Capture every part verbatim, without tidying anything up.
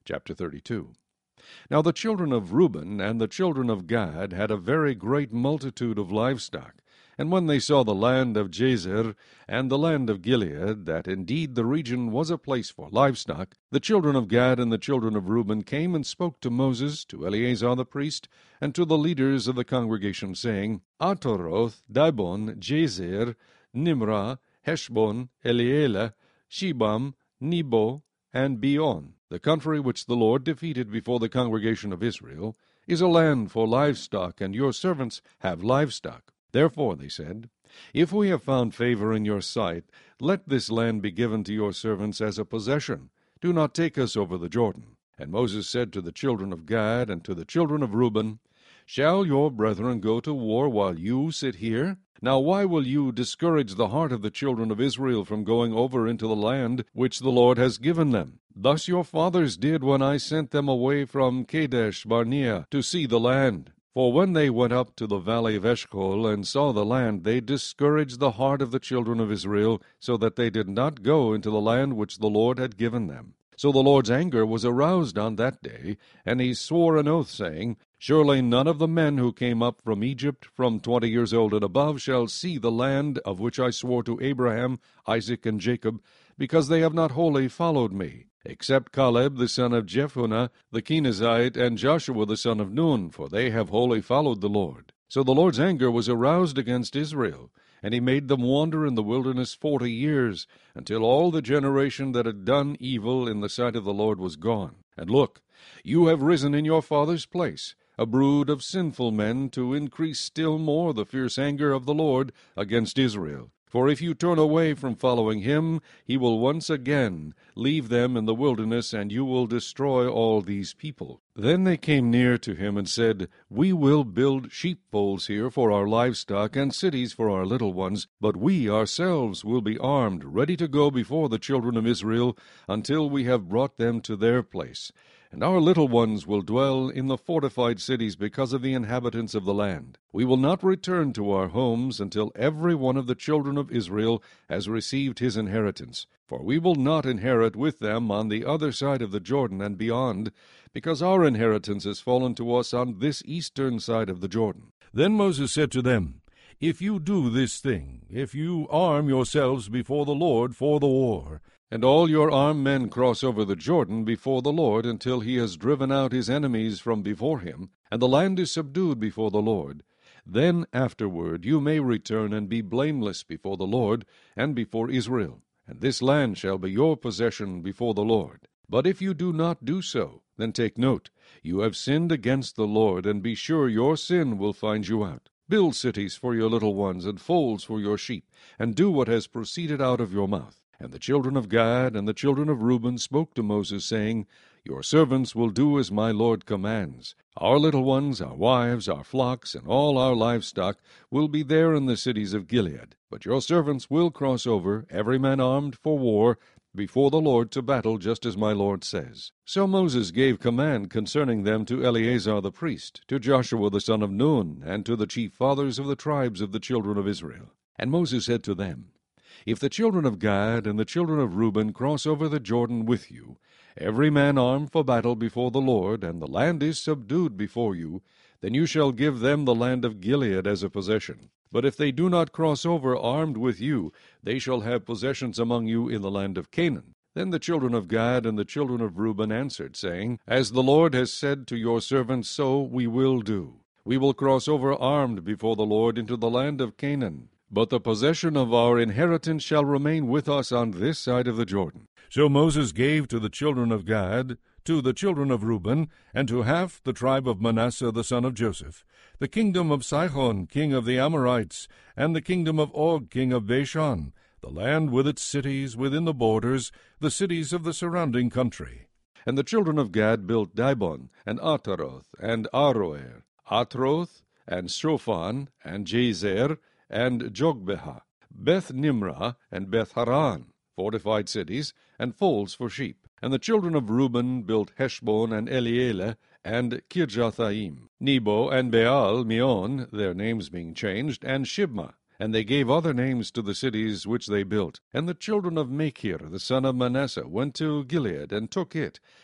Chapter thirty-two. Now the children of Reuben and the children of Gad had a very great multitude of livestock. And when they saw the land of Jazer and the land of Gilead, that indeed the region was a place for livestock, the children of Gad and the children of Reuben came and spoke to Moses, to Eleazar the priest, and to the leaders of the congregation, saying, Ataroth, Dibon, Jazer, Nimrah, Heshbon, Elealeh, Shebam, Nebo, and Beon, the country which the Lord defeated before the congregation of Israel, is a land for livestock, and your servants have livestock. Therefore, they said, if we have found favor in your sight, let this land be given to your servants as a possession. Do not take us over the Jordan. And Moses said to the children of Gad and to the children of Reuben, Shall your brethren go to war while you sit here? Now why will you discourage the heart of the children of Israel from going over into the land which the Lord has given them? Thus your fathers did when I sent them away from Kadesh Barnea to see the land. For when they went up to the valley of Eshcol and saw the land, they discouraged the heart of the children of Israel, so that they did not go into the land which the Lord had given them. So the Lord's anger was aroused on that day, and he swore an oath, saying, Surely none of the men who came up from Egypt from twenty years old and above shall see the land of which I swore to Abraham, Isaac, and Jacob, because they have not wholly followed me, except Caleb the son of Jephunneh the Kenizzite, and Joshua the son of Nun, for they have wholly followed the Lord. So the Lord's anger was aroused against Israel, and he made them wander in the wilderness forty years, until all the generation that had done evil in the sight of the Lord was gone. And look, you have risen in your father's place, a brood of sinful men, to increase still more the fierce anger of the Lord against Israel. For if you turn away from following him, he will once again leave them in the wilderness, and you will destroy all these people. Then they came near to him and said, We will build sheepfolds here for our livestock, and cities for our little ones, but we ourselves will be armed, ready to go before the children of Israel, until we have brought them to their place. And our little ones will dwell in the fortified cities because of the inhabitants of the land. We will not return to our homes until every one of the children of Israel has received his inheritance. For we will not inherit with them on the other side of the Jordan and beyond, because our inheritance has fallen to us on this eastern side of the Jordan. Then Moses said to them, If you do this thing, if you arm yourselves before the Lord for the war, and all your armed men cross over the Jordan before the Lord until he has driven out his enemies from before him, and the land is subdued before the Lord, then afterward you may return and be blameless before the Lord and before Israel, and this land shall be your possession before the Lord. But if you do not do so, then take note, you have sinned against the Lord, and be sure your sin will find you out. Build cities for your little ones, and folds for your sheep, and do what has proceeded out of your mouth. And the children of Gad and the children of Reuben spoke to Moses, saying, Your servants will do as my Lord commands. Our little ones, our wives, our flocks, and all our livestock will be there in the cities of Gilead. But your servants will cross over, every man armed for war, before the Lord to battle, just as my Lord says. So Moses gave command concerning them to Eleazar the priest, to Joshua the son of Nun, and to the chief fathers of the tribes of the children of Israel. And Moses said to them, If the children of Gad and the children of Reuben cross over the Jordan with you, every man armed for battle before the Lord, and the land is subdued before you, then you shall give them the land of Gilead as a possession. But if they do not cross over armed with you, they shall have possessions among you in the land of Canaan. Then the children of Gad and the children of Reuben answered, saying, As the Lord has said to your servants, so we will do. We will cross over armed before the Lord into the land of Canaan. But the possession of our inheritance shall remain with us on this side of the Jordan. So Moses gave to the children of Gad, to the children of Reuben, and to half the tribe of Manasseh the son of Joseph, the kingdom of Sihon king of the Amorites, and the kingdom of Og king of Bashan, the land with its cities within the borders, the cities of the surrounding country. And the children of Gad built Dibon, and Ataroth, and Aroer, Atroth, and Shophan, and Jazer, and Jogbehah, Beth Nimrah, and Beth Haran, fortified cities, and folds for sheep. And the children of Reuben built Heshbon, and Elealeh, and Kirjathaim, Nebo, and Baal Meon, their names being changed, and Shibmah. And they gave other names to the cities which they built. And the children of Machir, the son of Manasseh, went to Gilead, and took it,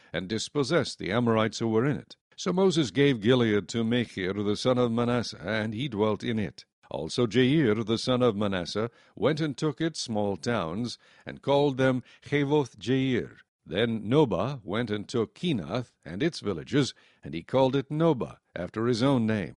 and dispossessed the Amorites who were in it. So Moses gave Gilead to Machir the son of Manasseh, and he dwelt in it. Also Jair the son of Manasseh went and took its small towns, and called them Chavoth Jair. Then Nobah went and took Kenath and its villages, and he called it Nobah, after his own name.